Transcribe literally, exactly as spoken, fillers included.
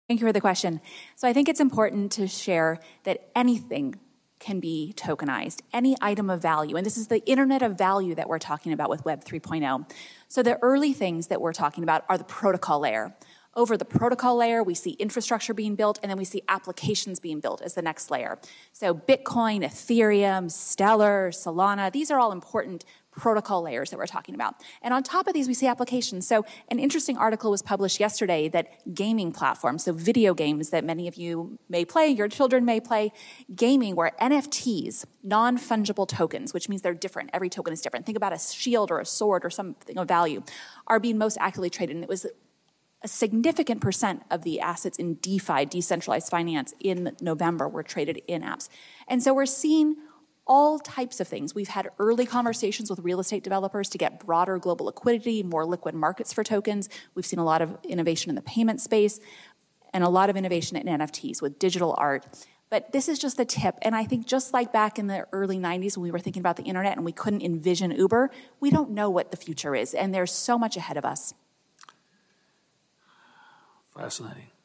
Thank you for the question. So I think it's important to share that anything can be tokenized, any item of value. And this is the internet of value that we're talking about with Web three point oh. So the early things that we're talking about are the protocol layer. Over the protocol layer, we see infrastructure being built, and then we see applications being built as the next layer. So Bitcoin, Ethereum, Stellar, Solana, these are all important protocol layers that we're talking about. And on top of these, we see applications. So an interesting article was published yesterday that gaming platforms, so video games that many of you may play, your children may play, gaming where N F Ts, non-fungible tokens, which means they're different, every token is different. Think about a shield or a sword or something of value, are being most actively traded. And it was a significant percent of the assets in DeFi, decentralized finance, in November were traded in apps. And so we're seeing all types of things. We've had early conversations with real estate developers to get broader global liquidity, more liquid markets for tokens. We've seen a lot of innovation in the payment space and a lot of innovation in N F Ts with digital art. But this is just the tip. And I think just like back in the early nineties when we were thinking about the internet and we couldn't envision Uber, we don't know what the future is. And there's so much ahead of us. Fascinating.